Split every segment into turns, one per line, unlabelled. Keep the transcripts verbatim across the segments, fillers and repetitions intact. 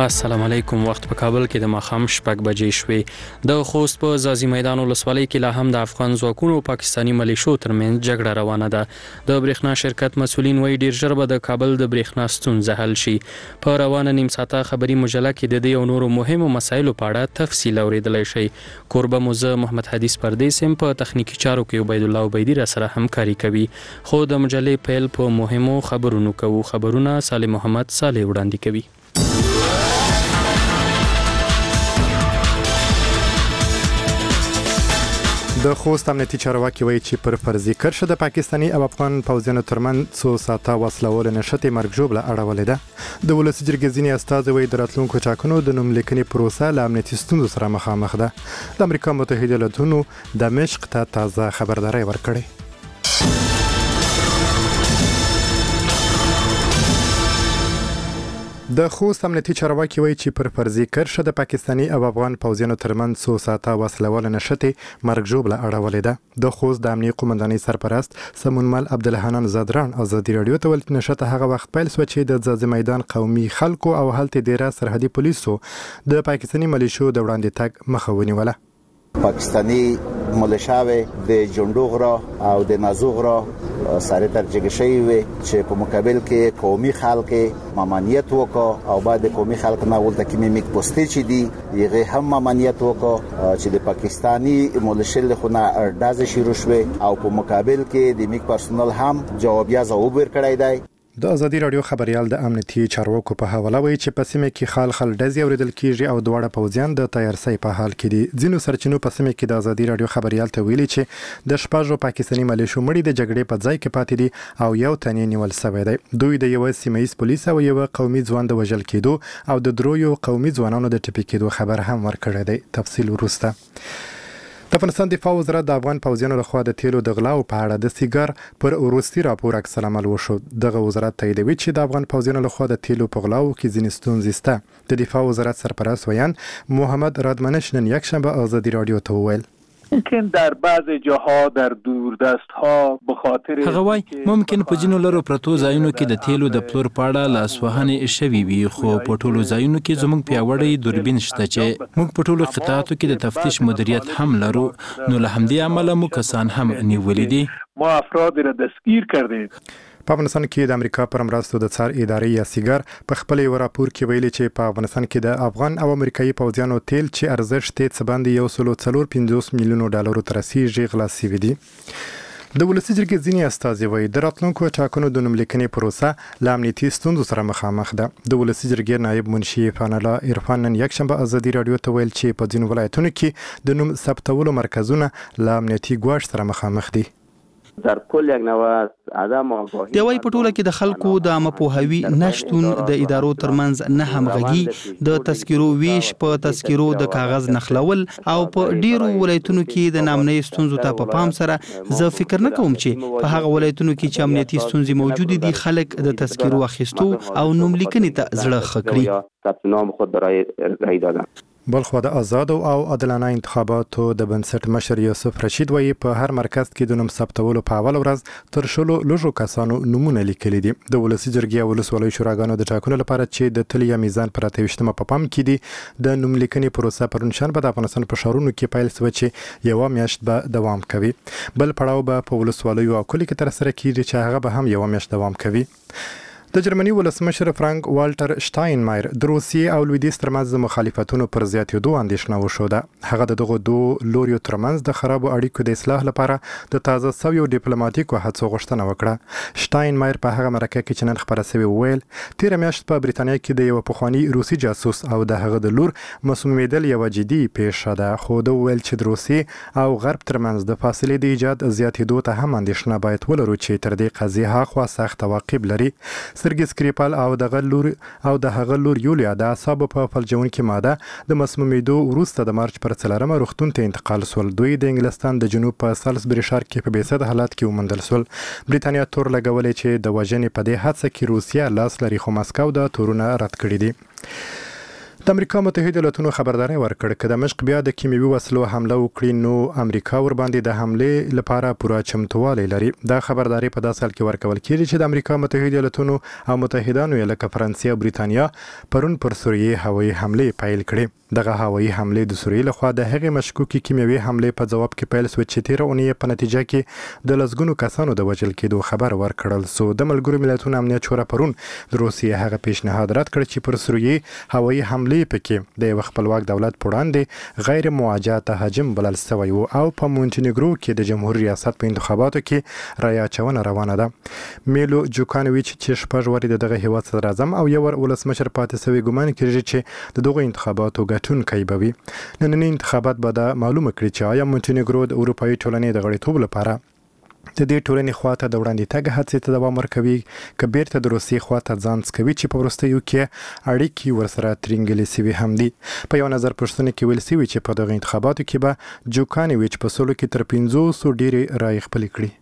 السلام علیکم. وخت په کابل کې د ماښام شپږ بجې شوې. د خوست په ځاځي میدان ولسوالۍ کې لا هم د افغان ځواکونو او پاکستاني ملیشو ترمنځ جګړه روانه ده. د برېښنا شرکت مسؤلین وایي ډیر ژر به د کابل د برېښنا ستونزه حل شي. په روانه نیم ساعته خبري مجله کې د دې او نورو مهمو مسایلو په اړه تفصیل اوریدلای شئ. کوربه موزه محمد حدیث پردیس هم په تخنیکی چارو کې عبید الله عبیدی را سره همکاري کوي. خو د مجلې پیل په مهمو خبرونو کوو. خبرونه صالح محمد صالح وړاندې کوي.
د خوست امنیتي چارواکي وایي چې پر فرضي کرښه د پاکستاني او افغان پوځیانو ترمنځ څو ساعته وسلوال نشته مرګ ژوبله اړولې ده. د ولسي جرګې ځینې استازي وایي د راتلونکو ټاکنو د نوم لیکنې پروسه له امنیتي ستونزو سره مخامخ ده. د امریکا متحده ایالاتونو دمشق ته تازه خبرداری ورکړې. د خوست امنیتي چارواکي وایي چې پر فرضي کرښه د پاکستاني او افغان پوځیانو ترمنځ څو ساعته وسلوال نشته مرګ ژوبله اړولې ده. د خوست د امنیتي قومندانۍ سرپرست سمونمل عبدالحنان زادران ازادي رادیو ته ویل نشته هغه وخت پیل شو چې د ځاځي میدان قومي خلکو او هلته ډیره سرحدي پولیسو د پاکستاني ملیشو د وړاندې تګ مخه ونیوله.
پاکستانی ملیشاوی د جندوغرا او د نازوغرا سره تر جګشي وي چې په مقابل کې قومي خلک ممانعت وکړه او بعد قومي خلک نه ولته کې میک پوسټي چي دي یغه هم ممانعت وکړه چې د پاکستانی ملیشل خونه ارداز شروع شوه او په مقابل کې د میک پرسونل هم جوابیا ځواب ورکړای دی.
د ازادي رادیو خبريال د امنیتي چارواکو په حواله وایي چې په سیمه کې خال خل ډزې اوریدل کیږي او دواړه پوځیان د تیارسۍ په حال کې دي. ځینو سرچینو په سیمه کې د ازادي رادیو خبريال ته ویلي چې د شپږو پاکستاني ملیشو مړي د جګړې په ځای کې پاتې دي او یو تن نیول شوی دی. دوی د یو سیمه‌ایز پولیس او یو قومي ځوان د وژل کېدو او د درویو قومي ځوانانو د ټپي کېدو خبر هم ورکړی دی. تفصیل وروسته. د افغانستان دفاع وزارت د افغان پوځیانو لخوا د تیلو د غلاو په اړه د سیګار پر وروستي راپور عکس العمل وشو. دغه وزارت تاییدوي چې د افغان پوځیانو لخوا د تیلو په غلاو کې ځینې ستونزې شته. د دفاع وزارت سرپرست ویان محمد رادمنش نن یکشنبه ازادي رادیو ته وویل
ممکن در بعض جاها در دوردست ها به خاطر
هغه وای ممکن په جنو لرو پرتو ځایونو کې د تیلو د پلور پاړه لاسوهنې شوي وي خو په ټولو ځایونو کې زموږ پیاوړی دوربین شته چې موږ په ټولو قطاعاتو کې د تفتیش مدیریت هم لرو نو له همدې امله مو کسان هم نیولې دي.
ما افراد را دستگیر کردیم.
په افغانستان کې د امریکا پر مرستو د څار ادارې یا سیګار په خپل یو راپور کې ویلي چې په افغانستان کې د افغان او امریکایي پوځیانو تیل چې ارزښت یې څه باندې یو سل څلور پنځوس میلیونو ډالرو ته رسیږي غلا شوي دي. د ولسي جرګې ځینې استازي وایي د راتلونکو ټاکنو د نوم لیکنې پروسه له امنیتي ستونزو سره مخامخ ده. د ولسي جرګې نایب منشي فان الله عرفان نن یکشنبه ازادي رادیو ته ویل چې په ځینو ولایتونو کې د نوم ثبتولو مرکزونه له امنیتي ګواښ سره مخامخ دي.
در کل یک نوع عدم آگاهی
د وای په ټوله کې د خلکو د عامه پوهاوی نشتون د ادارو ترمنځ نه همغږي د تذکرو ویش په تذکرو د کاغذ نخلول او په ډیرو ولایتونو کې د نامنۍ ستونزو ته په پام سره زه فکر نه کوم چې په هغه ولایتونو کې چې امنیتي ستونزې موجود دي خلک د تذکرو اخیستو او نوم لیکنې ته زړه ښه کړي.
ثبت نام خود برای رای دادن.
بلخو د آزاد او عادلانه انتخاباتو د بنسټ مشر یوسف رشید وایي په هر مرکز کې د نوم ثبتولو په اول ورځ تر شلو لږو کسانو نومونه لیکلي دي. د ولسي جرګې او ولسوالیو شوراګانو د ټاکنو لپاره چې د تلیا میزان پر اته ویشتمه په پام کې دي د نوم لیکنې پروسه پرون شنبه د افغانستان په ښارونو کې پیل شوه چې یوه میاشت به دوام کوي. بل پړاو به په ولسوالیو او کلیو کې ترسره کیږي چې هغه به هم یوه میاشت دوام کوي. د جرمني ولسمشر فرانک والټر شتاینمایر د روسیې او لویدیځ ترمنځ د مخالفتونو پر زیاتېدو اندېښنه وښوده. هغه د دغو دوه لوریو ترمنځ د خرابو اړیکو د اصلاح لپاره د تازه شویو ډیپلوماټیکو هڅو غوښتنه وکړه. شتاینمایر په هغه مرکه کې چې نن خپره شوې وویل تېره میاشت په بریتانیا کې د یو پخواني روسي جاسوس او د هغه د لور مسمومیدل یوه جدي پیښه ده خو د ویل چې د روسیې او غرب ترمنځ د فاصلې د ایجاد زیاتېدو ته هم اندېښنه باید ولرو چې تر دې قضیې هاخوا سخت عواقب لري. سرګي سکریپال او دغه لور او د هغه لور یولیا د اعصابو په فلجونکې ماده د مسمومیدو وروسته د مارچ پر څلورمه روغتون ته انتقال شول. دوی د انګلستان د جنوب په سالزبري ښار کې په بېسده حالت کې وموندل شول. بریتانیا تور لګولې چې د وژنې په دې هڅه کې روسیه لاس لري خو مسکو دا تورونه رد کړي دي. د امریکا متحده ایالاتونو خبرداري ورکړه چې د دمشق بیا د کیمیاوي وسلو حمله وکړي نو امریکا ور باندې د حمله لپاره پوره چمتووالی لري. دا خبرداري په داسې حال کې ورکول کیږي چې د امریکا متحده ایالاتونو او متحدانو یې لکه فرانسې او بریتانیا پرون پر سوریې هوایي حمله پیل کړې. دغه هوایي حمله د سوریې لخوا د هغې مشکوکې کیمیاوي حمله په جواب کې پیل شوه چې تیره اونۍ په نتیجه کې د لسګونو کسانو د وژل کېدو خبر ورکړل سو. د ملګرو ملتونو امنیت شورا پرون د روسیې هغه پیشنهاد رد کړ چې پر سوریې هوایي حمله پکې د یو خپلواک دولت پر وړاندې غیر موجه تهاجم بلل شوی و او په مونټینګرو کې د جمهور ریاست په انتخاباتو کې رای اچونه روانه ده. میلو جوکانویچ چې شپږ واري دغه هیواد صدر اعظم او یو ولسمشر پاتې شوی ګمان کیږي چې د دغه انتخاباتو ګټونکی به وي. نننی انتخابات به دا معلومه کړي چې آیا مونټینګرو د اروپایي ټولنې د غړیتوب لپاره د دې ټولنې خواته د وړاندې تګ هڅې ته دوام ورکوي که بیرته د روسیې خواته ځان سکوي چې په وروستیو کې اړیکې ورسره ترینګلې سوي هم دي. په یو نظر پوښتنه کې ویل سوي چې په دغه انتخاباتو کې به جوکانویچ په سلو کې تر پنځوسو ډېرې رایې خپلې کړي.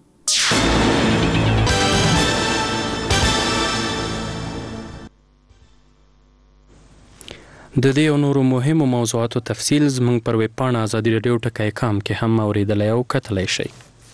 د دې او نورو مهمو موضوعاتو تفصیل زموږ پر ویب پاڼه ازادي راډیو ټکی کام کې هم اوریدلی او کتلی شئ.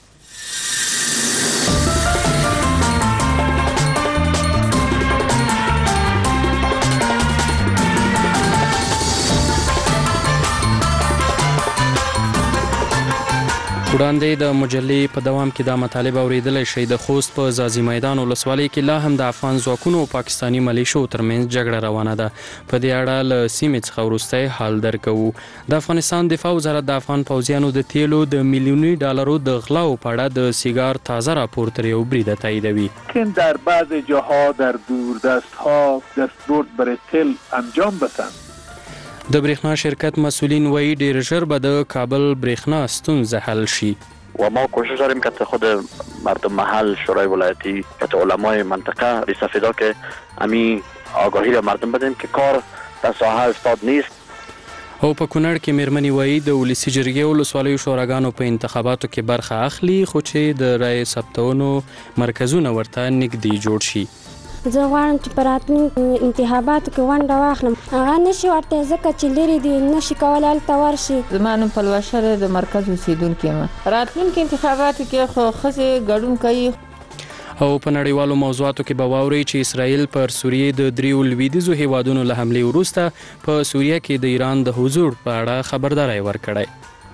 وړاندې د مجلې په دوام کې دا مطالب اوریدلی شئ. د خوست په ځاځي میدان ولسوالۍ کې لا هم د افغان ځواکونو او پاکستاني ملیشو ترمنځ جګړه روانه ده. په دې اړه له سیمې څخه وروستی حال درکوو. د افغانستان دفاع وزارت د افغان پوځیانو د تیلو د میلیوني ډالرو د غلاو په اړه د سیگار تازه راپور تر یو بریده تاییدوي.
که در بعض جاها در دوردستها دستبرد برای تل انجام بدن.
د برېښنا شرکت مسئولین وایي ډیر ژر به د کابل برېښنا ستونزه حل شي.
و ما کوشش داریم که خود مردم محل شورای ولایتی که علمای منطقه بستفیده که همین آگاهی را مردم بدیم که کار در ساحه استاد نیست.
او په کونړ کې میرمنې وایي د ولسي جرګې ولسوالیو شوراګانو په انتخاباتو کې برخه اخلي خو چې د رای ثبتونو مرکزونه ورته نږدې جوړ شي.
زه غواړم چې په راتلونکو انتخاباتو کې ونډه واخلم. هغه نشي ورته ځکه چې لرې دي نشي کولی هلته ورشي.
زما نوم پلوشه ده د مرکز اوسېدونکې یم. راتلونکي انتخاباتو کې خو ښځې ګډون کوي.
او په نړیوالو موضوعاتو کې به واورئ چې اسرائیل پر سوریې د دریو لویدیځو هیوادونو له حملې وروسته په سوریه کې د ایران د حضور په اړه خبرداری ورکړی.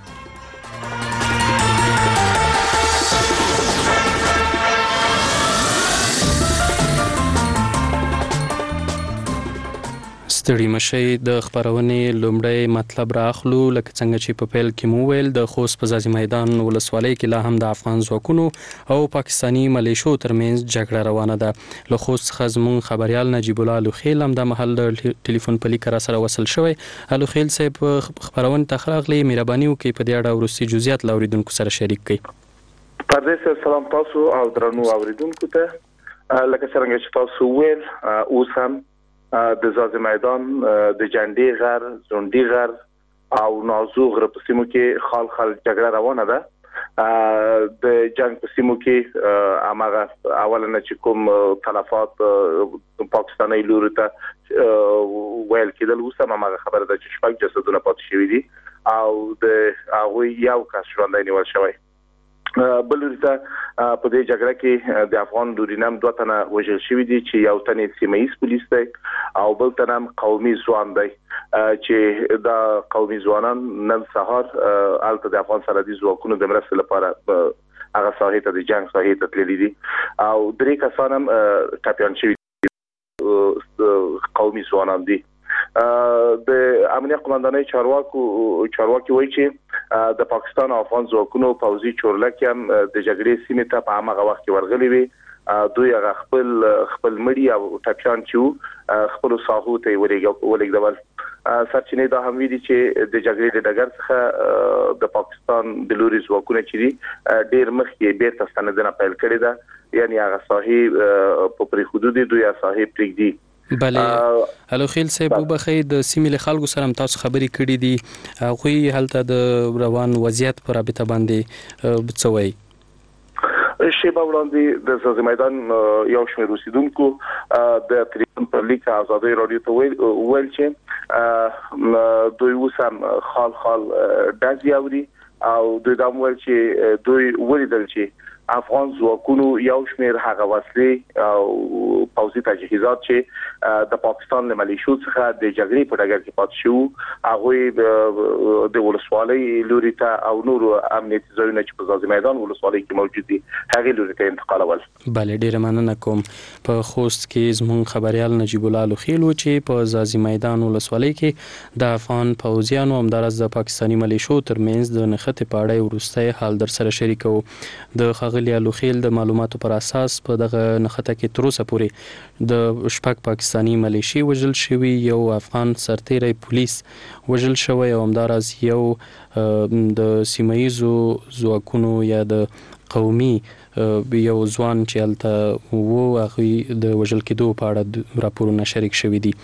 ستړي مشئ د خبرونې لومړی مطلب راخلو. لکه څنګه چې په پیل کې مو ویل د خوست په ځاځي میدان ولسوالۍ کې لا هم د افغان ځواکونو او پاکستاني ملیشو ترمنځ جګړه روانه ده. له خوست څخه زموږ خبریال نجیب الله الوخیل هم د محل د ټلیفون په لیک را سره وصل شوی. الوخیل صاحب خبرونې ته ښه راغلئ. مهرباني وکړئ په دې اړه وروستي جزئیات له اوریدونکو سره شریک کړئ.
پردیس سلام تاسو او درنو اوریدونکو ته. لکه څنګه چې تاسو ویل اوس هم د ځاځي میدان د جنډې غر زونډي غر او نازو غر په سیمو کې خال خال جګړه روانه ده. د جنگ په سیمو کې امغه اولنه چې کوم تلفات پاکستاني لوري ته ویل کېدل اوس هم امغه خبره ده چې شپږ جسدونه پاتې شوي دي او د هغوی یو کس ژوندی نیول شوی. بل ورته په دې جګړه کې د افغان لورینم دوه تنه وژل شوي دي چې یو تن سیمه ایز پولیس دی او بل تن هم قومي ځوان دی چې دا قومي ځوانان نن سهار الته د افغان سرحدي ځواکونو د مرستې لپاره هغه ساحې ته د جنگ ساحې ته تللي دي او درې کسان هم ټپیان شوي قومي ځوانان دي. د امنیت قومندانۍ چارواکو چارواکي وایي چې د پاکستان او افغان ځواکونو پوځي چورلک هم د جګړې سیمې ته په هغه وخت کې ورغلي وي. دوی هغه خپل خپل مړي او ټپیان چې خپل ساحو ته ولېږدول. سرچینې دا هم ویلي چې د جګړې د ډګر څخه د پاکستان د لوري ځواکونه چې دي ډېر مخکې بیرته ستنېدنه پیل کړې ده. یعنی هغه ساحې په پرې حدود دوی ساحې پرېږدي.
بله الوخیل صاحب وبخئ د سیمې له خلکو سره هم تاسو خبرې کړې دي. هغوی هلته د روان وضعیت په رابطه باندې څه وایي؟
شیبه وړاندې د ځاځي میدان یو شمېر اوسیدونکو د تلیفون پر لیک آزادۍ رادیو ته ویل چې دوی اوس هم خال خال ډزې اوري او دوی دا ویل چې دوی ولیدل چې افغان ځواکونو یو شمېر هغه وسلې او پوځي تجهیزات چې د پاکستان له ملیشو څخه د جګړې په ډګر کې پاتې شو هغه د ولسوالۍ لوري ته او نور امنیتي ځایونه چې په ځاځي میدان ولسوالۍ کې موجود دي هغه لوري ته انتقالول.
بله ډیره مننه کوم. په خوست کې زموږ خبريال نجیب الله لوخیل چې په ځاځي میدان ولسوالۍ کې د افغان پوځیانو همدارس د پاکستاني ملیشو ترمنځ د نښتې په اړه وروستی حال در سره شریکو. د ښاغلي لوخیل د معلوماتو پر اساس په دغه نښته کې تر اوسه پورې د شپږ پاکستاني ملیشي وژل شوي، یو افغان سرتیری پولیس وژل شوی او همداراز یو د سیمایي ځواکونو یا د قومي یو ځوان چې هلته و هغوی د وژل کېدو په اړه راپورونه شریک شوي دي.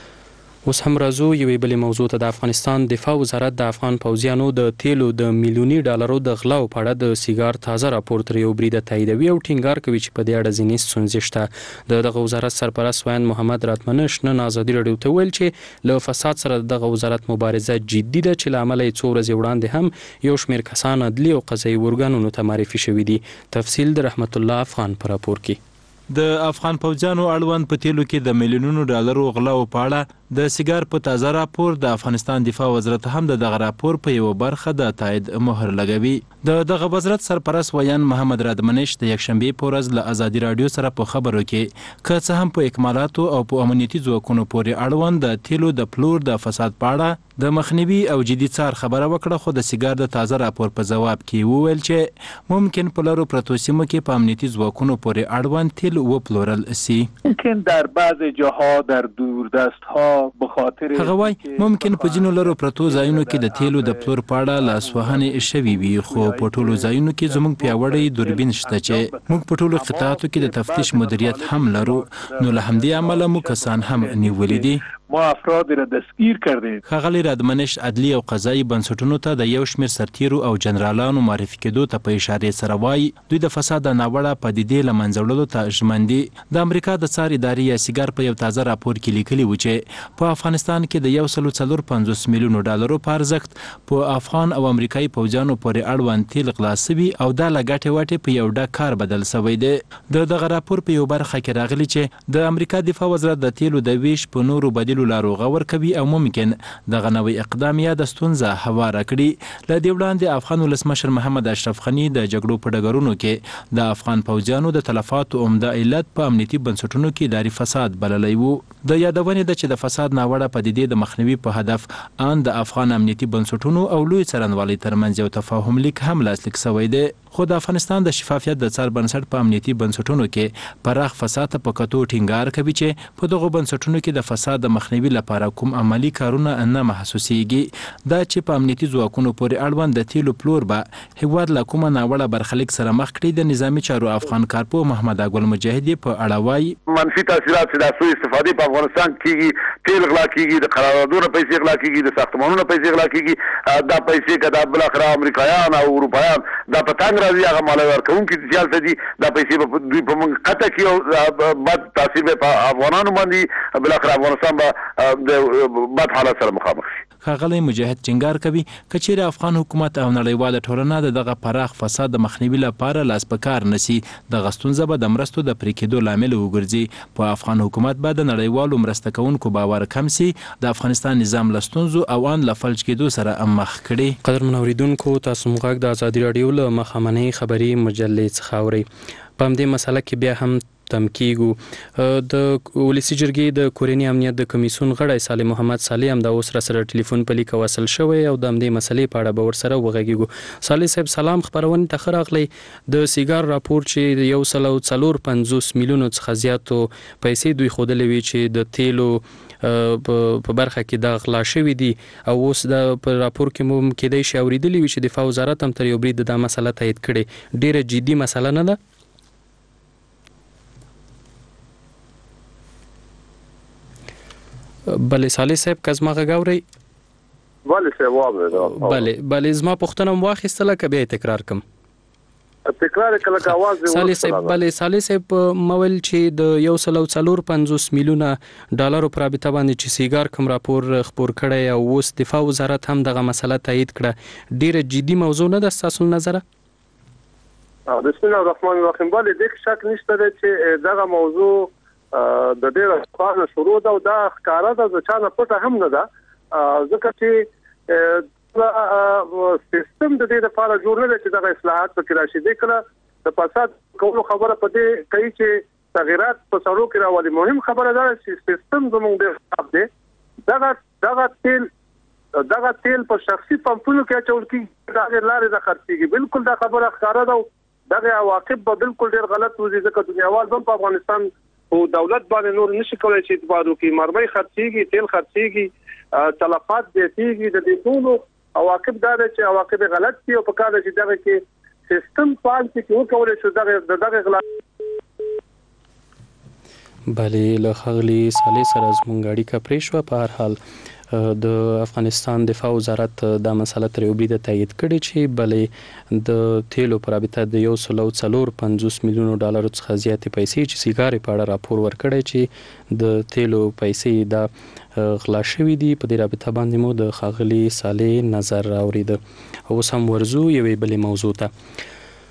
اوس هم راځو یوې بلې موضوع ته. د افغانستان دفاع وزارت د افغان پوځیانو د تیلو د میلیوني ډالرو د غلاو په اړه د سیګار تازه راپور تر یو بریده تاییدوي او ټینګار کوي چې په دې اړه ځینې ستونزې شته. د دغه وزارت سرپرست ویاند محمد راتمنش نن ازادي راډیو ته ویل چې له فساد سره دغه وزارت مبارزه جدي ده چې له امله یې څو ورځې وړاندې هم یو شمېر کسان عدلي او قضایي ارګانونو ته معرفي شوي دي. تفصیل د رحمت الله افغان په راپور کې.
د افغان پوځیانو اړوند په تیلو کې د میلیونونو ډالرو غلاو په اړه د سیګار په تازه راپور د افغانستان دفاع وزارت هم د دغه راپور په یو برخه د تایید مهر لګوي. د دغه وزارت سرپرست ویاند محمد رادمنش د یکشنبه په ورځ له ازادي راډیو سره په خبرو کې که څه هم په اکمالاتو او په امنیتي ځواکونو پورې اړوند د تیلو د پلور د فساد په اړه د مخنیوي او جدي څار خبره وکړه، خو د سیګار د تازه راپور په جواب کې وویل چې ممکن په لارو پرتو سیمو کې په امنیتي ځواکونو پورې اړوند تیل وپلورل سي.
ممکن در بعض جاها در دوردست ها بخاطر
هغه وای ممکن په جنو لرو پرتو ځایونو کې د تیلو د پلور په اړه لاسوهنې شوي وي، خو په ټولو ځایونو کې زموږ پیاوړی دوربین شته چې موږ په ټولو قطاعاتو کې د تفتیش مدیریت هم لرو، نو له همدې امله مو کسان هم نیولي دي.
ما افراد را دستگیر کردیم.
ښاغلي رادمنش عدلي او قضایي بنسټونو ته د یو شمېر سرتیرو او جنرالانو معرفي کېدو ته په اشارې سره وایي دوی د فساد د ناوړه پدیدې له منځه وړلو ته ژمن دي. د امریکا د څار ادارې یا سیګار په یو تازه راپور کې لیکلي و چې په افغانستان کې د یو سلو څلور پنځوس میلیونو ډالرو په ارزښت په افغان او امریکایي پوځیانو پورې اړوند تیل غلا سوي او دا له ګټې وټې په یو ډک کار بدل سوی دی. د دغه راپور په یو برخه کې راغلي چې د امریکا دفاع وزارت د تیلو د ویش په نورو بدیلو لارو غور کوي او ممکن دغه نوې اقدام یا د ستونزه هواره کړي. له دې وړاندې افغان ولسمشر محمد اشرف غني د جګړو په ډګرونو کې د افغان پوځیانو د تلفاتو عمده علت په امنیتي بنسټونو کې اداري فساد بللی و. د یادونې ده چې د فساد ناوړه پدیدې د مخنیوي په هدف ان د افغان امنیتي بنسټونو او لوی څارنوالۍ ترمنځ یو تفاهم لیک هم لاسلیک شوی دی، خو د افغانستان د شفافیت د څار بنسټ په امنیتي بنسټونو کې پراخ فساد په کتو ټینګار کوي چې په دغه بنسټونو کې د فساد د مخنیوي لپاره کوم عملی کارونه نه محسوسیږي. دا چې په امنیتي ځواکونو پورې اړوند د تیلو پلور به هیواد له کومه ناوړه برخلیک سره مخ کړي. د نظامی چارو افغان کارپو محمد اګل مجاهدي په اړه وایي
منفي تاثیرات چې د سوء استفادې په افغانستان کېږي، تیل غلا کېږي، د قراردادونو پیسې غلا کېږي، د ساختمانونو پیسې غلا کېږي. دا پیسې که دا بالاخره امریکایان او اروپایان دا په تنګ راځي هغه مالی ورکوونکي سیالته دي، دا پیسې به دوی په موږ قطع کړي او بد تاثیر به په افغانانو باندې بالاخره افغانستان به د بد حالت سره مخامخ شي.
ښاغلی مجاهد ټینګار کوي که چیرې افغان حکومت او نړیواله ټولنه د دغه پراخ فساد د مخنیوي لپاره لاس په کار نشي، دغه ستونزه به د مرستو د پرې کېدو لامل وګرځي. په افغان حکومت به د نړیوالو مرسته کوونکو باور کم سي، د افغانستان نظام له ستونزو او ان له فلج کېدو سره مخ کړي.
قدرمن اوریدونکو، تاسو موږ د ازادي راډیو له مخامنۍ خبري مجلې څخه اورئ. په همدې مسله کې بیا هم تم کیږو. د ولسی جرګې د کورنی امنیت د کمیسیون غړی صالح محمد صالح هم د اوس را سره ټلیفون په لیک وصل شوی او د همدې مسلې په اړه به ورسره وغږیږو. صالح صاحب سلام، خبرونه ته ښه راغلی. د سیګار راپور چې د یو سل او څلور پنځوس میلیونو څخه زیاتو پیسې دوی ښودلې وي چې د تیلو په برخه کې د غلا شوي دي او اوس د په راپور کې مو کېدای شي اوریدلی وي چې دفاع وزارت هم تر یو برید دا مسله تایید کړې. ډیره جدي مسله نه ده؟ بله صالح صاحب که زما غږ اورئ؟
بله صاحب واورئ.
بله بله زما پوښتنه مو واخیستله که بیا یې تکرار کړم؟
تکرار کله کاواز دی
صالح صاحب بلې صالح صاحب مول چې د یو سل او څلور پنځوس میلیونه ډالرو پر رابطه باندې چې سیګار کوم راپور خپور کړی او اوس دفاع وزارت هم دغه مسله تایید کړه ډیره جدي موضوع نه ده ستاسو نظره؟
بسم الله الرحمن الرحیم. بلې د شک نشته چې دغه موضوع د ډیره خانه شروع ده او دا ښکارا ده چې چانه پټه هم نه ده، ځکه چې سیستم د دې لپاره جوړ نه دی چې دغه اصلاحات په کې راشي. د کله د فساد کولو خبره پدې کوي چې تغیرات په سړو کې راوړي. مهم خبره ده چې سیستم زموږ د خراب دی. دغه دغه تیل دغه تیل په شخصي پمپونو کې اچول کېږي، دغه لارې د خرڅېږي. بالکل دا خبره ښکاره ده. دغه عواقب به بالکل ډېر غلط وځي، ځکه دنیاوال هم په افغانستان او دولت باندې نور نشي کولای چې اعتبار وکړي. مرمۍ خرڅېږي، تیل خرڅېږي، تلفات زیاتېږي. د دې ټولو عواقب دا دي چې عواقب غلط دي او په کار چې دغه کې سیستم پال چې وکولای شو دغه دغه غلط.
بلې له خغلی صالح سره زموږ اړیکه پرې شوه. په هر حال د افغانستان دفاع وزارت دا مسله تر یو بریده تایید کړې چې بلې د تیلو پر رابطه د یو سل او څلور پنځوس میلیونو ډالرو څخه زیاتې پیسې چې سیګارې په اړه راپور ورکړی چې د تیلو پیسې دا غلا شوې دي. په دې رابطه باندې مو د خغلی صالح نظر اورید. اوس هم ورزو یوې بلې موضوع ته.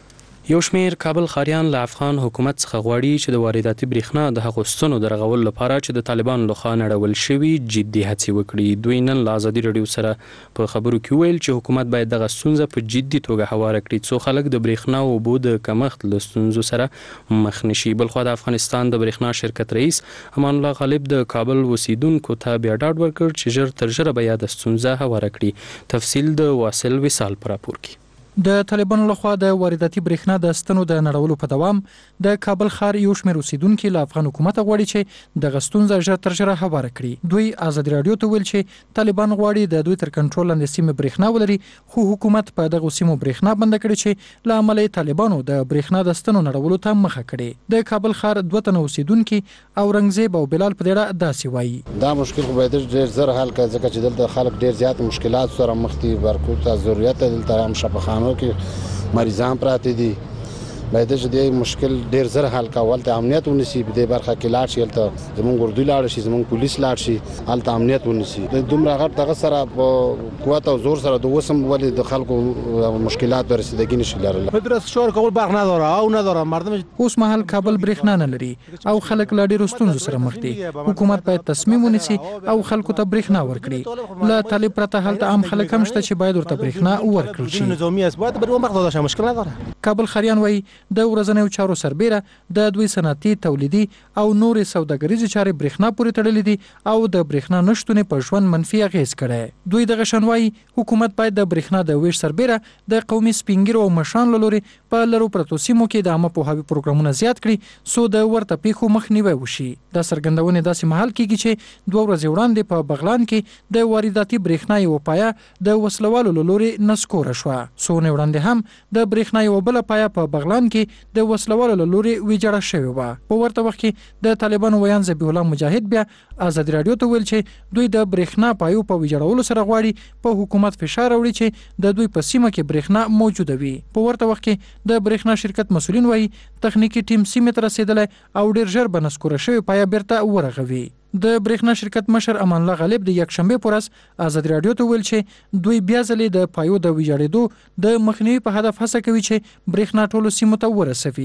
یو شمیر کابل خاریان له افغان حکومت څخه غواړي چې د وارداتي بریښنا د هغو ستنو د رغولو لپاره چې د طالبانو لخوا نړول شوي جدي هڅې وکړي. دوی نن له ازادي راډیو سره په خبرو کې ویل چې حکومت باید دغه ستونزه په جدي توګه هواره کړي څو خلک د بریښنا او اوبو د کمښت له ستونزو سره مخ نشي. بلخوا د افغانستان د بریښنا شرکت رئیس امان الله غالب د کابل اوسیدونکو ته بیا ډاډ ورکړ چې ژر تر ژره به یاده ستونزه هواره کړي. تفصیل د واصل وصال په راپور کې.
د طالبانو لخوا د وارداتي بریښنا د ستنو د نړولو په دوام د کابل ښار یو شمېر اوسیدونکي له افغان حکومت غواړي چې دغه ستونزه ژر تر ژره هواره کړي. دوی ازادي راډیو ته ویل چې طالبان غواړي د دوی تر کنټرول لاندې سیمې بریښنا ولري، خو حکومت په دغه سیمو بریښنا بند کړي چې له امله طالبانو د بریښنا د ستنو نړولو ته مخه کړي. د کابل ښار دوه تنه اوسیدونکي اورنګزیب او بلال په دې داسې وایي.
دا مشکل خو باید ډېر زر حل کړي، ځکه چې دلته خلک ډېر زیات مشکلات سره مخ دي. برکوت ته ضرورت دلته هم شفاخانو کې مریضان پراته دي. باید چې د مشکل ډیر زر حل کول ته امنیت ونیسي. په دې برخه کې لاړ شي، ته زمونږ اردو لاړ شي، زمونږ پولیس لاړ شي، الته امنیت ونیسي. د دومره غټ دغه سره په قوت او زور سره د وسم ولې د خلکو مشکلات ورسیدګي نشي لرل.
مدرسه شور کول برق نه داره او نه داره مردم.
اوس مهال کابل بریښنا نه لري او خلک لا ډیر ستونزو سره مخ دي. حکومت باید تصمیم ونیسي او خلکو ته بریښنا ورکړي. لا طالب پرته هلته عام خلک هم شته چې باید ورته بریښنا ورکړي شي.
نظامی است باید بر اون وقت داشته مشکل نداره.
کابل خاریان وایي د ورځنیو چارو سربیره د دوی صنعتي تولیدي او نورې سوداګریزي چارې بریښنا پورې تړلې دي او د بریښنا نشتون په ژوند منفي اغیز کړي. دوی دغه شان وایي حکومت باید د بریښنا د ویش سربیره د قومي سپینګیرو او مشرانو له لوري په لرو پرتو سیمو کې د عامه پوهاوي پروګرامونه زیات کړي څو د ورته پیښو مخنیوی وشي. دا څرګندونه داسې مهال کېږي چې دوه ورځې وړاندې په بغلان کې د وارداتي بریښنا یو پایه د وسلوالو له لوري نسکوره شوه. څو نه وړاندې هم د بریښنا یو بل پایه په بغلان کې د وسلوالو له لوري ویجاړه شوې وه. په ورته وخت کې د طالبانو ویان ذبیح الله مجاهد بیا ازادي راډیو ته ویل چې دوی د بریښنا پایو په ویجاړولو سره غواړي په حکومت فشار راوړي چې د دوی په سیمه کې بریښنا موجوده وي. په ورته وخت کې د بریښنا شرکت مسولین وایي تخنیکی ټیم سیمه ته رسیدلی او ډیر ژر به نسکوره شوې پایه بیرته ورغوي. د بریښنا شرکت مشر امان الله غالب د یکشنبه پر ورځ ازادي راډیو ته ویل چې دوی بیا ځلې د پایو د ویجاړېدو د مخنیوي په هدف هڅه کوي چې بریښنا ټولو سیمو ته ورسوي.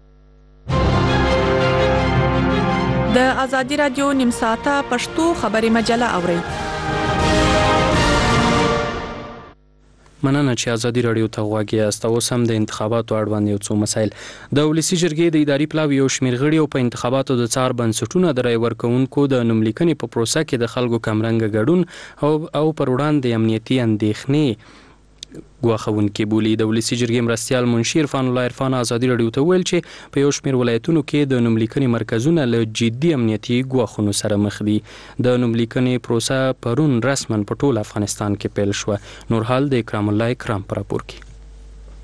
د ازادي راډیو نیم ساعته پښتو خبري مجله اورئ.
مننه چې ازادي راډیو ته غواړئ. است اوس هم د انتخاباتو اړوند یو څو مسایل. د ولسی جرګې د اداري پلاوی یو شمېر غړي او په انتخاباتو د څار بنسټونو د رای ورکوونکو د نوملیکنې په پروسه کې د خلکو کمرنګ ګډون او او پر وړاندې امنیتي اندېښنې ګواښونکي بولي. د ولسی جرګې مرستیال منشي عرفان الله عرفان ازادي راډیو ته ویل چې په یو شمېر ولایتونو کې د نوملیکنې مرکزونه له جدي امنیتي ګواښونو سره مخ دي. د نوملیکنې پروسه پرون رسما په ټول افغانستان کې پیل شوه. نور حال د اکرام الله اکرام پر راپور کې.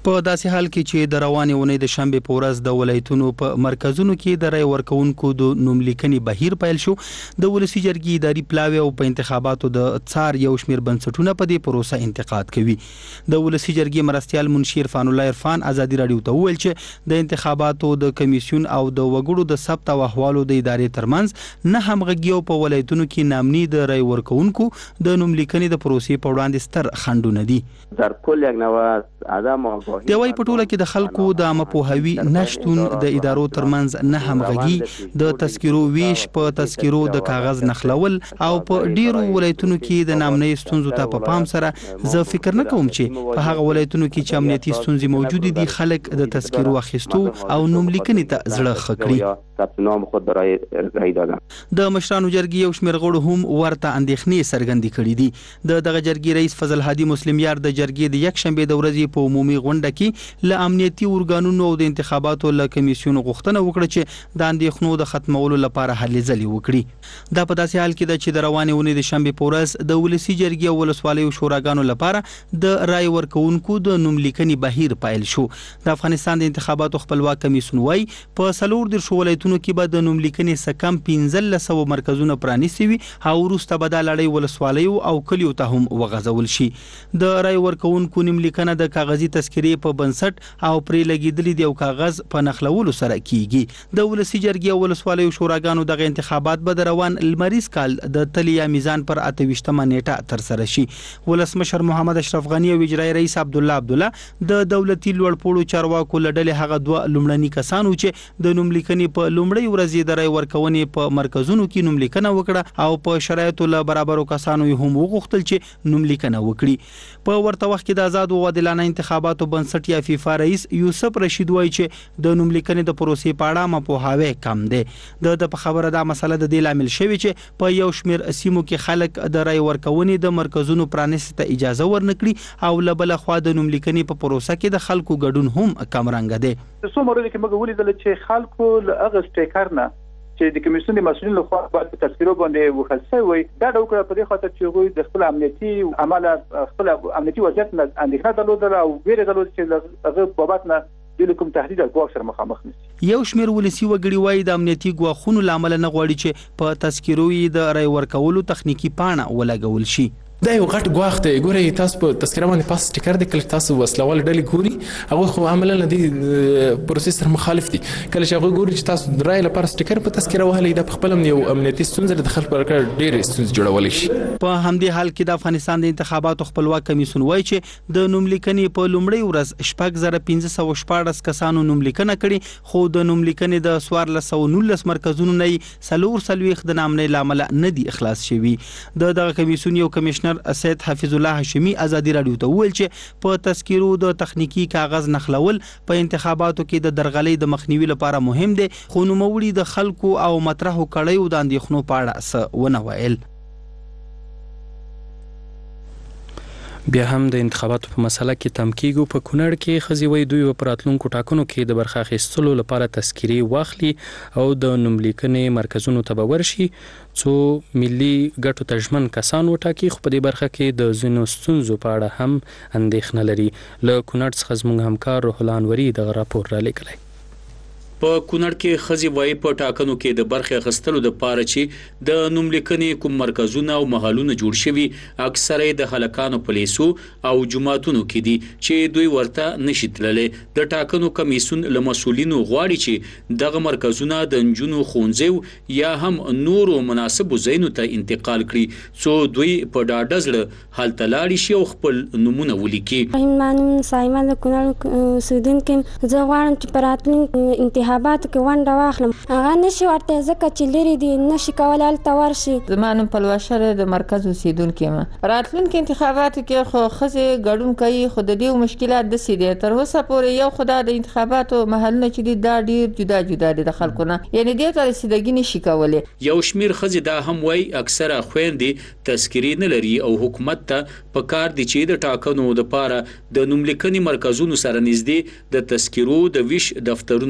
په داسې حال کې چې د روانې اونۍ د شنبې په ورځ د ولایتونو په مرکزونو کې د رای ورکونکو د نوملیکنې بهیر پیل شو، د ولسی جرګې اداري پلاوی او په انتخاباتو د څار یو شمېر بنسټونه په دې پروسه انتقاد کوي. د ولسی جرګې مرستیال منشي عرفان الله عرفان ازادي راډیو ته وویل چې د انتخاباتو د کمیسیون او د وګړو د ثبت او احوالو د ادارې ترمنځ نه همغږي او په ولایتونو کې نامني د رای ورکونکو د نوملیکنې د پروسې په وړاندې ستر خنډونه دي.
در کل یک نوع عدم آگاهی
د وای پټوله کې د خلکو د عامه پوهاوی نشټون د ادارو ترمنځ نه همغږي، د تذکرو ویش په تذکرو د کاغذ نخلول او په ډیرو ولایتونو کې د نامنۍ ستونزو ته په پام سره زه فکر نه کوم چې په هغه ولایتونو کې چې امنیتي ستونزې موجود دي خلک د تذکرو اخیستو او نوملیکنې ته زړه ښه کړي.
ثبت نام خود برای رای دادن.
د مشرانو جرګې یو شمېر غړو هم ورته اندېښنې څرګندې کړې دي. د دغه جرګې رئیس فضل هادي مسلم یار د جرګې د یک شنبې د ورځې په عمومي غونډه کې له امنیتي ارګانونو او د انتخاباتو له کمیسیون غوښتنه وکړه چې د اندېښنو د ختمولو لپاره هلې ځلې وکړي. دا په داسې حال کې ده چې د روانې اونۍ د شنبې په ورځ د ولسي جرګې او ولسوالیو شوراګانو لپاره د رای ورکونکو د نوملیکنې بهیر پیل شو. د افغانستان د انتخاباتو خپلواک کمیسیون وايي په څلور دېرشو ولایتونو کې به د نوملیکنې څخه کم پنځلس سوه مرکزونه پرانیستي وي او وروسته به دا لړۍ ولسوالیو او کلیو ته هم وغځول شي. د رای ورکونکو نوملیکنه د کاغذي تذکرې په بنسټ او پرې لګېدلې د یو کاغذ په نښلولو سره کیږي. د ولسي جرګې او ولسوالیو شوراګانو دغه انتخابات به د روان لمریز کال د تلیا میزان پر اته ویشتمه نیټه ترسره شي. ولسمشر محمد اشرف غنی او اجرایي رئیس عبدالله عبدالله د دولتي لوړپوړو چارواکو له ډلې هغه دوه لومړني کسانو چې د نوملیکنې په لومړۍ ورځ د رای ورکونې په مرکزونو کې نوملیکنه وکړه او په شرایطو له برابرو کسانو هم وغوښتل چې نوملیکنه وکړي. په ورته وخت کې د آزاد او عادلانه انتخاباتو بنسټ یا فیفا رئیس یوسف رشید وایي چې د نوملیکنې د پروسې په اړه مپوهاوی کم دی. د په خبره دا مسله د دې لامل شوی چې په یو شمېر سیمو کې خلک د رای ورکونې د مرکزونو پرانیست ته اجازه ورنکړي او له بل خوا د نوملیکنې په پروسه کې د خلکو ګډون هم کم رنګ دی.
څو مرحله کې موږ ولیدل چې خلکو له هغه سټیکر نه چې د کمیسیون د مسؤلین لخوا باید تذکرو باندې وکړل وي دا د وکړه په دې خاطر چې هغوی د خپل امنیتي عمل خپل امنیتي وضعیت نه اندېښنه درلودله او ویره درلوده چې هغه بابت نه د کوم تهدید او ګواښ سره مخامخ نشي.
یو شمېر ولسی وګړي وایي د امنیتي ګواښونو لامل نه غواړي چې په تذکرو یې د رای ورکولو تخنیکی پاڼه ولګول شي.
دا یو غټ ګواښ دی. ګورئ تاسو په تذکره باندې پاس سټیکر دی، کله تاسو وسلوال ډلې ګوري هغوی خو عملا د پروسې سره مخالف دي. کله چې هغوی ګوري چې تاسو رای لپاره سټیکر په تذکره وهلی دا په خپله یو امنیتي ستونزه د خلکو لپاره ډېرې ستونزې جوړولی شي.
په همدې حال کې د افغانستان د انتخاباتو خپلواک کمیسیون وایي چې د نوملیکنې په لومړۍ ورځ شپږ زره پنځه سوه شپاړس کسانو نوملیکنه کړې، خو د نوملیکنې د څوارلس سوه نولس مرکزونو نه یې څلور څلوېښت د نامنۍ له امله نه دي خلاص شوي. د دغه کمیسیون یو کمیشنر سید حفیظ الله هاشمي ازادي راډیو ته وویل چې په تذکرو د تخنیکی کاغذ نخلول په انتخاباتو کې د درغلۍ د مخنیوي لپاره مهم دی، خو نوموړي د خلکو او مطرحو کړیو د اندېښنو په اړه څه ونه ویل.
بیا هم د انتخاباتو په مسله کې تم کیږو. په کونړ کې ښځې وایي دوی په راتلونکو ټاکنو کې د برخه اخیستلو لپاره تذکرې واخلي او د نوملیکنې مرکزونو ته به ورشي څو ملي ګټو ته ژمن کسان وټاکي، خو په دې برخه کې د ځینو ستونزو په اړه هم اندېښنه لري. له کونړ څخه زموږ همکار روح الله انوري دغه راپور رالیږلی.
په کونړ کې ښځې وایي په ټاکنو کې د برخې اخیستلو دپاره چې د نوملیکنې کوم مرکزونه او مهالونه جوړ شوي اکثره یې د هلکانو په لیسو او جوماتونو کې دي چې دوی ورته نشي تللی. د ټاکنو کمیسیون له مسؤلینو غواړي چې دغه مرکزونه د نجونو ښوونځیو یا هم نورو مناسبو ځایونو ته انتقال کړي څو دوی په ډاډه زړه هلته لاړې شي او خپل نومونه ولیکي.
ما نوم سایمه د کونړ اوسېدونکې یم. زه غواړم چې په راتلونکي انتخاباتو کې ونډه واخلم. هغه نشي ورته ځکه چې لرې دي نشي کولی هلته ورشي.
زما نوم پلوشه ده د مرکز اوسېدونکې یم. راتلونکي انتخاباتو کې خو ښځې ګډون کوي خو د ډېرو مشکلات داسې دي تر اوسه پورې یو خو دا د انتخاباتو محلونه چې دي دا ډېر جدا جدا دي د خلکو نه، یعنې دې ته رسیدګي نشي کولی.
یو شمېر ښځې دا هم وایي اکثره خویندې تذکرې نه لري او حکومت ته په کار دي چې د ټاکنو دپاره د نوملیکنې مرکزونو سره نږدې د تذکرو د ویش دفترونه هم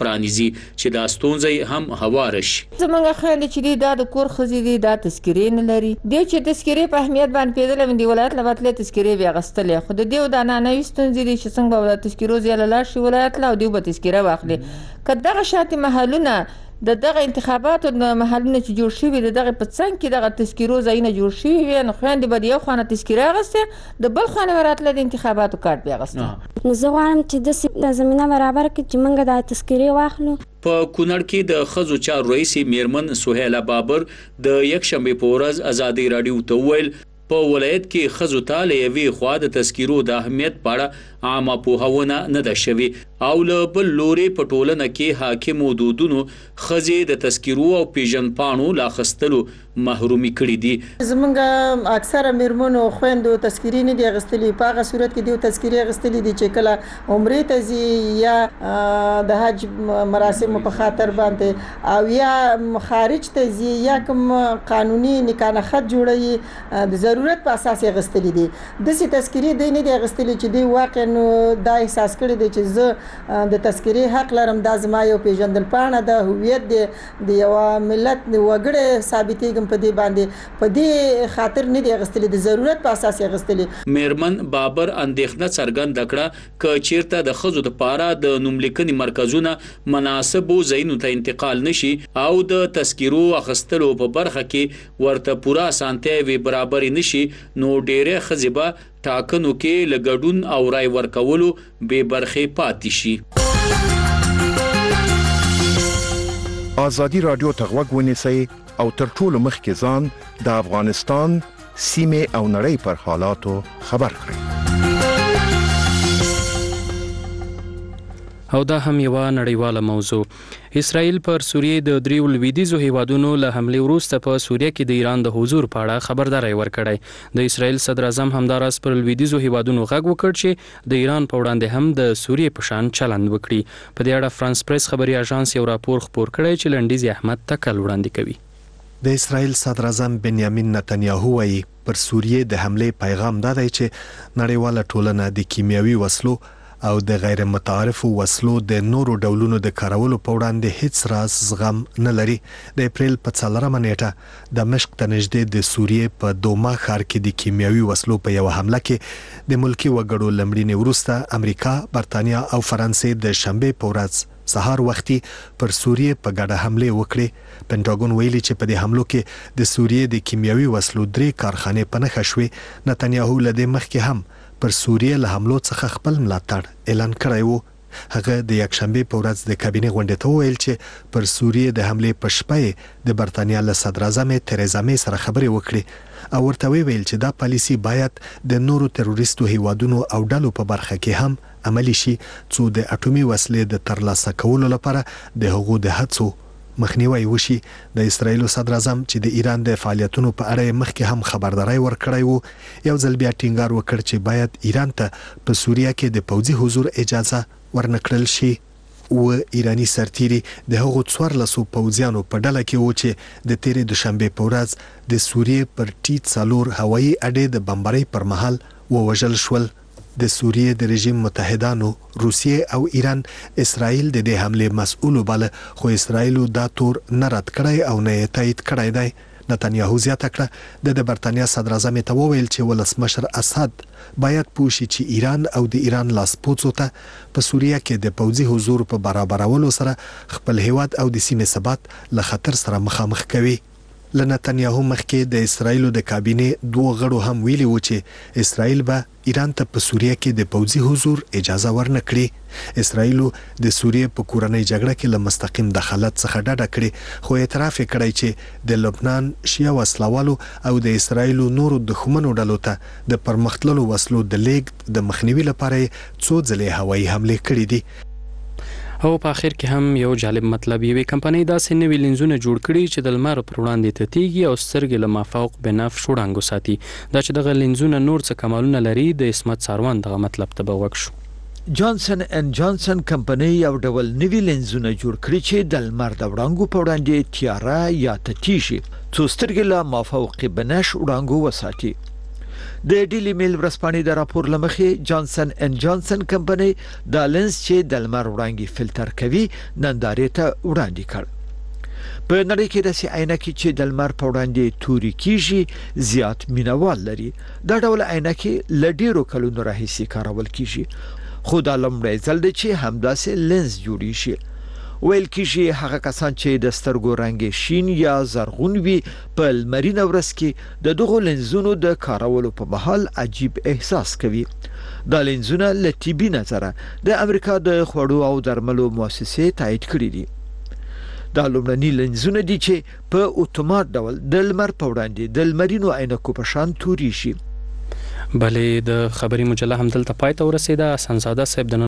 پرانیزي چې دا ستونزې هم هواره شي.
زمونږ خویندې چې دي دا د کور ښځې دي دا تذکرې نه لري. دی چې تذکرې په اهمیت باندې پوهېدلی وي د ولایت له وتلې تذکرې به یې اخیستلې خو د دې دا نانوي ستونزې دي چې څنګه به د تذکرو ځای له لاړ شي ولایت له او دوی به تذکره واخلي. که دغه شاتې محلونه د دغه انتخاباتو د محلونه چې جوړ شوي د دغه په څنګ کې دغه تذکرو ځایونه جوړ شوي وي نو خویندې به د یو خوا نه تذکره اخیستې د بل خوا نه به راتله د انتخاباتو کارت بیا اخیسته.
نو زه غواړم چې داسې د زمینه برابر کړي چې موږ دا تذکرې واخلو.
په کونړ کې د ښځو چارو رئیسې میرمن سهیله بابر د یکشنبې په ورځ ازادي راډیو ته وویل په ولایت کې ښځو ته له یوې خوا د تذکرو د اهمیت په اړه عامه پوهونه نه ده شوې او له بل لورې په ټولنه کې حاکمو دودونو ښځې د تذکرو او پیژندپاڼو له اخیستلو محرومي کړي دي.
زمونږ اکثره میرمنو خویندو تذکرې نه دي اخیستلي په هغه صورت کې دوی تذکرې اخیستلي دي چې کله عمرې ته ځي یا د حج مراسمو په خاطر باندې او یا خارج ته ځي یا کوم قانوني نکاح نخت جوړوي د ضرورت په اساس اخیستلي دي. داسې تذکرې دوی نه دي اخیستلي چې دوی واقعا دا احساس کړی دی چې زه د تذکرې حق لرم دا زما یو پیژندپاڼه ده هویت دی د یو ملت وګړی ثابتېږم په دې باندې په دې خاطر نه دی اخیستلي د ضرورت په اساس اخیستلي.
میرمن بابر اندېښنه څرګنده کړه که چیرته د ښځو دپاره د نوملیکنې مرکزونه مناسبو ځایونو ته انتقال نشي او د تذکرو اخیستلو په برخه کې ورته پوره اسانتیاوې برابرې نشي نو ډېرې ښځې به ټاکنو کې له ګډون او رای ورکولو بې برخې پاتې شي.
ازادي راډیو ته غوږ ونیسئ او تر ټولو مخکې ځان د افغانستان سیمې او نړۍ پر حالاتو خبر کړئ.
او دا هم یو نړیواله موضوع. اسرائیل پر سوریې د دریو لویدیځو هیوادونو له حملې وروسته په سوریه کې د ایران د حضور په اړه خبرداری ورکړی. د اسرائیل صدر اعظم همداراز پر لویدیځو هیوادونو غږ وکړ چې د ایران په وړاندې هم د سوریې په شان چلند وکړي. په دې اړه فرانس پریس خبري اژانس یو راپور خپور کړی چې لنډیز احمد تکل وړاندې کوي.
د اسرائیل صدر اعظم بنیامین نتنیاهو وايي پر سوریې د حملې پیغام دا دی چې نړیواله ټولنه د کیمیاوي وسلو او د غیر متعارفو وسلو د نورو ډولونو د کارولو په وړاندې هیڅ راز زغم نه لري. د اپریل په څلورمه نیټه د مشق ته نږدې د سوریې په دوما ښار کې د کیمیاوي وسلو په یو حمله کې د ملکی وګړو لمړینې وروسته امریکا، برتانیا او فرانسې د شنبې په ورځ سهار وختي پر سوریې په ګډه حمله وکړې. پینټاګون ویلي چې په دې حملو کې د سوریې د کیمیاوي وسلو درې کارخانې په نښه شوې. نتنیاهو له دې مخکې هم پر سوریې له حملو څخه خپل ملاتړ اعلان کړی وو. هغه د یکشنبې په ورځ د کابینې غونډې ته وویل چې پر سوریې د حملې په شپه د برتانیا له صدر اعظم تریزا می سره خبرې وکړي او ورته ویل چې دا پالیسی باید د نورو تروریستو هیوادونو او ډلو په برخه کې هم عملی شي څو د اټومي وسلې د ترلاسه کولو لپاره د هغو د هڅو مخنیوي وشي. د اسرایل صدر اعظم چې د ایران د فعالیتونو په اړه مخکې هم خبرداري ورکړی وو یو ځل بیا ټینګار وکړ چې باید ایران ته په سوریه کې د پوځي حضور اجازه ورنکړل شي. و ایرانی سرتیري د هغو څوارلسو پوځیانو په ډله کې وو چې د تیرې دوشنبې په ورځ د سوریې پر ټي څلور هوایي اډې د بمبارۍ پر مهال ووژل شول. د سوریې د رژیم متحدانو روسیې او ایران اسرائیل د دې حمله مسؤل وباله خو اسرائیل دا تور نه رد کړی او نه یې تایید کړی دی. نتنیاهو زیاته کړه د برتانیا صدر اعظم ته وویل چې ولسمشر اسد باید پوه شي چې ایران او د ایران لاسپوڅو ته په سوریه کې د پوځي حضور په برابرولو سره خپل هیواد او د سیمې ثبات له خطر سره مخامخ کوي. لنتنیاهو مخکې د اسرائیل د کابینې دوه غړو هم ویلي و چې اسرائیل به ایران ته په سوریه کې د پوځي حضور اجازه ورنکړي. اسرائیل د سوریې په کورنۍ جګړه کې له مستقیم دخالت څخه ډډه کړې خو اعتراف کړی چې د لبنان شیعه وسلوالو او د اسرائیل نورو دښمنو ډلو ته د پرمختللو وسلو د لیږد د مخنیوي لپاره څو ځلې هوایي حمله کړې دي.
او په اخر کې هم یو جالب مطلب یوې کمپنۍ داسې نوې لینزونه جوړ کړي چې د لمر پر وړاندې تتیږي او سترګې له مافوق بنفش وړاندې ساتي. دا چې دغه لینزونه نور څه کمالونه لري د اسمت ساروان دغه مطلب ته به وښو.
جانسن ان جانسن کمپنۍ یو ډول نوې لینزونه جوړ کړي چې د لمر د وړانګو په وړاندې تیاره یا تتیږي څو سترګې له مافوق بنفش وړاندې وساتي. د ډیلی میل ورځپاڼې د راپور لمخې جانسن اند جانسن کمپنۍ دا لنز چې د لمر وړانګې فلټر کوي نندارې ته وړاندې کړ. په نړۍ کې داسې عینکې چې د لمر په وړاندې توري کیږي زیات مینوال لري. دا ډول عینکې له ډیرو کلونو راهیسې کارول کیږي، خو دا لومړی ځل دی چې همداسې لنز جوړی شي. ویل کیږي هغه کسان چې د سترګو رنګ شین یا زرغون وي په لمرینه ورځ کې د دغو لنزونو د کارولو په مهال عجیب احساس کوي. دا لنزونه له طبي نظره د امریکا د خوړو او درملو مؤسسې تایید کړي دي. دا لومړني لنزونه دي چې په اتومات ډول د لمر په وړاندې د لمرینو عینکو په شان توري شي.
بلې د خبري مجله هم دلته پای ته ورسېده. حسن زاده صاحب د